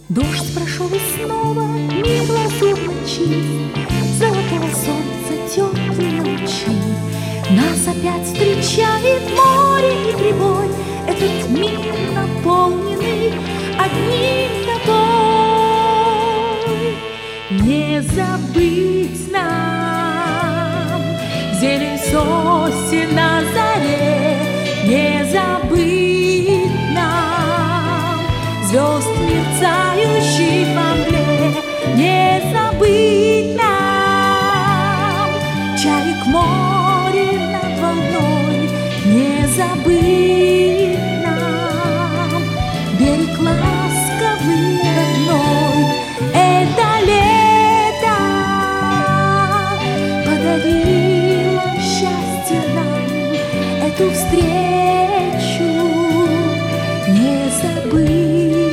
Дождь прошел и снова мир лазурно чист, золотого солнца теплые лучи. Нас опять встречает море и прибой, этот мир наполненный одним тобой. Не забыть нам зелень сосен на заре, не забыть нам звезд, мерцающих во мгле, не забыть нам чаек море над волной, не забыть нам берег ласковый родной. Это лето подарило счастье нам, эту встречу не забыть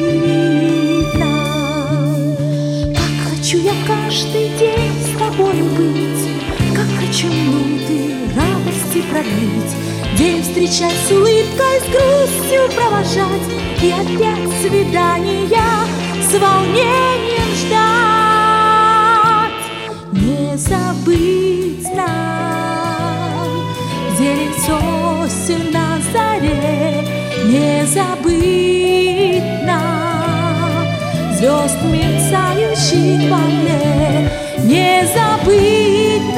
нам. Как хочу я каждый день с тобой быть, как хочу минуты радости продлить, день встречать с улыбкой, с грустью провожать, и опять свидания с волнением ждать. Не забыть нам зелень сосен на заре, не забыть нам звезд, мерцающих во мгле, не забыть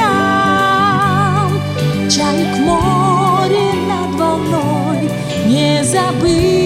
нам чаек море над волной, не забыть